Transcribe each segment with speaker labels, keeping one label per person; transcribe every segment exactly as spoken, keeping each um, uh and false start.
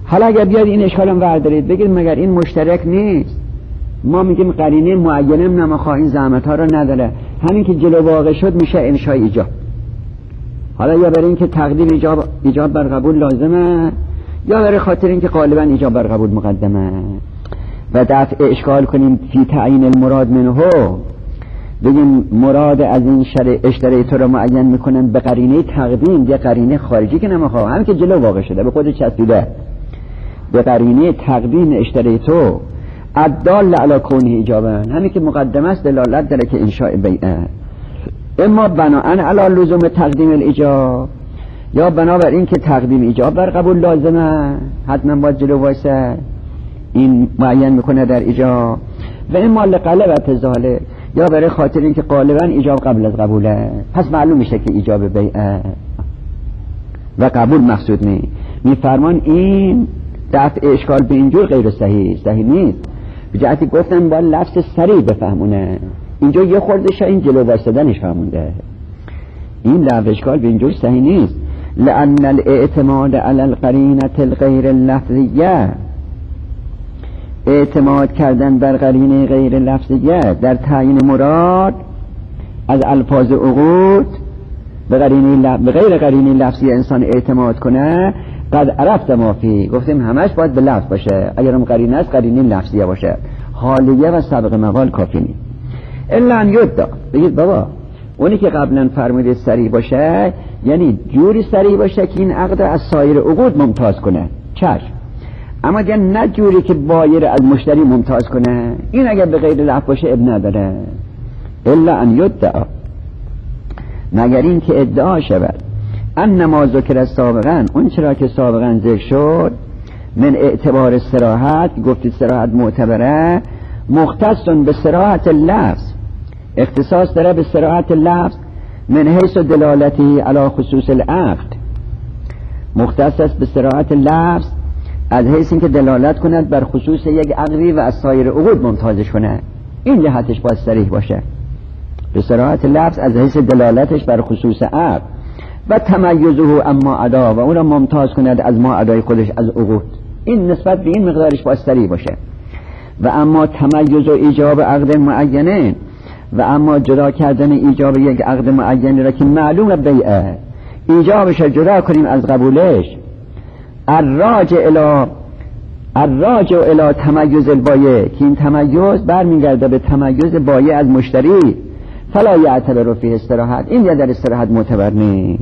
Speaker 1: حالا اگر بیاد این اشکالم وردارید بگید مگر این مشترک نیست؟ ما میگیم قرینه معینه نماخواه این زحمت ها رو نداره، همین که جلو واقع شد میشه انشای ایجاب. حالا یا برای اینکه تقدیم ایجاب ایجاب بر قبول لازمه، یا برای خاطر اینکه غالبا ایجاب بر قبول مقدمه. و دفع اشکال کنیم فی تعیین المراد منه، بگیم مراد از این شرع اشتریت رو معین میکنن به قرینه تقدیم، یه قرینه خارجی که نمیخواه، همین که جلو واقع شده به خود چسبیده، به قرینه تقدیم اشتریتو الدال علی کونه ایجابا، همین که مقدمه است دلالت داره که انشاء بیعه. اما بناءن علی لزوم تقدیم الایجاب، یا بنابر این که تقدیم ایجاب بر قبول لازمه، حتما باید جلو وایسه، این معین میکنه در ایجاب. و اما لقلبت ذالک، یا برای خاطر این که غالبا ایجاب قبل از قبوله، پس معلوم میشه که ایجاب بیعه و قبول مقصود نی. میفرمان این دفع اشکال به اینجور غیر صحیح صحیح نیست. به جهتی گفتن با لفظ سریع بفهمونه، اینجا یه خورده شا این جلو وایسادنش فهمونده، این دفع اشکال به اینجور صحیح نیست. لأن الاعتماد على القرینة الغیر لفظیه، اعتماد کردن بر قرینه غیر لفظیه در تعیین مراد از الفاظ عقود به قرینه به غیر قرینه لفظی انسان اعتماد کنه، قد عرفت ما فی، گفتیم همش باید به لفظ باشه، اگرم قرینه است قرینه لفظیه باشه، حالیه و سابق مقال کافی نیست. الا ان یدعا، بگید بابا اونی که قبلا فرمودید سریع باشه یعنی جوری سریع باشه که این عقد از سایر عقود ممتاز کنه، چشم، اما دیگه نه جوری که بایر از مشتری ممتاز کنه، این اگر به غیر لفظ باشه اب نداره. الا ان یدعا، مگر این که ادعا شود انما ذکر سابقا، اون چرا که سابقا ذکر شد، من اعتبار صراحت، گفتید صراحت معتبره، مختص به صراحت لفظ، اختصاص داره به صراحت لفظ، من حیث دلالتی علی خصوص العقد، مختص است به صراحت لفظ از حیث اینکه دلالت کند بر خصوص یک عقدی و از سایر عقود ممتازش کنه، این جهتش باید صریح باشه، به صراحت لفظ از حیث دلالتش بر خصوص عقد و تمیزه اما ادا، و اون را ممتاز کند از ما ادای خودش از عقود، این نسبت به این مقدارش باید صریح باشه. و اما تمیز و ایجاب عقد معینه، و اما جدا کردن ایجاب یک عقد معینه را که معلوم بیعه، ایجابش را جدا کنیم از قبولش، الراجع الی الراجع الی تمیز البایع، که این تمیز برمیگرده به تمیز بایع از مشتری، فلا یعتبر فی استراحت، این یا در استراحت معتبر نیست،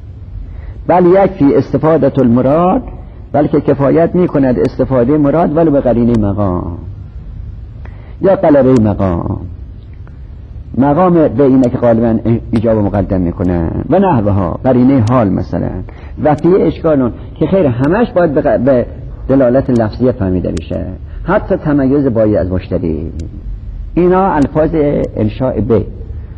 Speaker 1: بل یکفی استفاده المراد، بلکه کفایت می کند استفاده مراد ولو به قرینه مقام یا قلبه مقام، مقام به اینه که غالبا ایجاب مقدم میکنه و نحوها، قرینه حال مثلا، و فی اشکالون که خیر همش باید به دلالت لفظیه فهمیده میشه، حتی تمیز بایع از مشتری، اینا الفاظ انشاء به